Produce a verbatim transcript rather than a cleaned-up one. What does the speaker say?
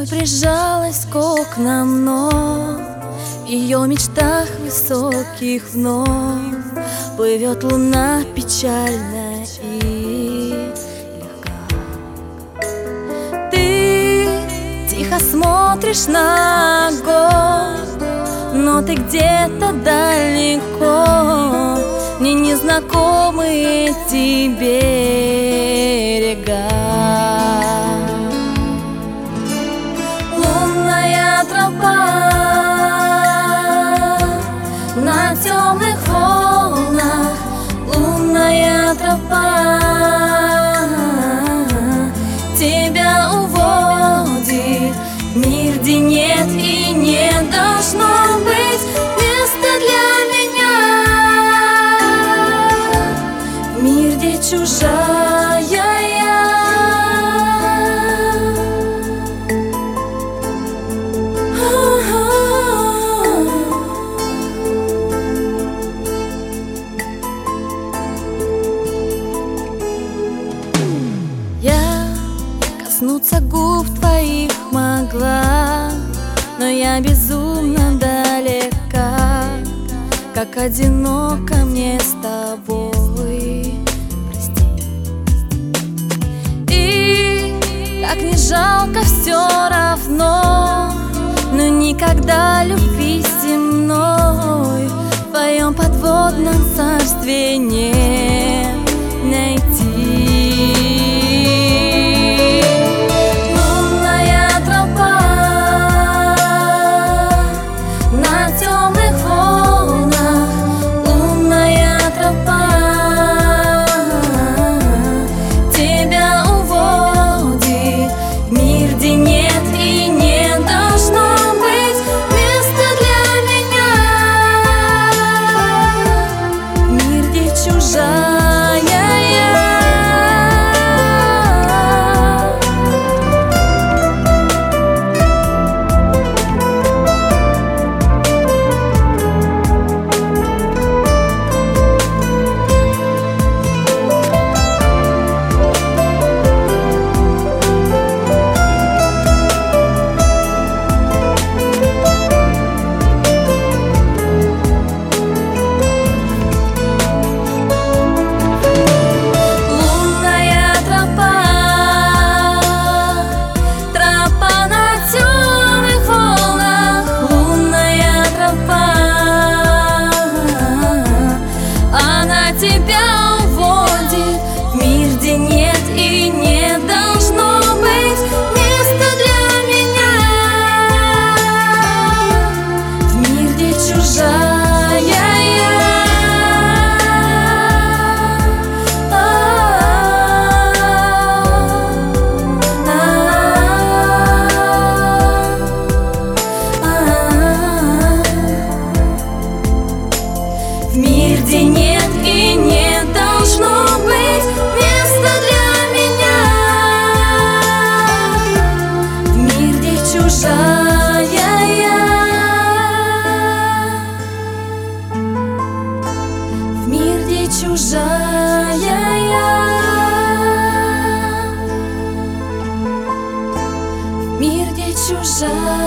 прижалась к окнам, но в ее мечтах высоких вновь плывет луна печальная и легка. Ты тихо смотришь на огонь, но ты где-то далеко, мне незнакомы эти берега. Лунная тропа на темных волнах, лунная тропа тебя уводит в мир, где нет и не должно быть места для меня, в мир, где чужая я. Коснуться губ твоих могла, но я безумно далека, как одиноко мне с тобой. Прости. И как не жалко все равно, но никогда любви земной в твоем подводном царстве не найти. Тебя уводит в мир, где нет и не должно быть места для меня, в мир, где чужая я. В мир, где нет и не должно быть места для меня, в мир, где чужая я, в мир, где чужая я, в мир, где чужая.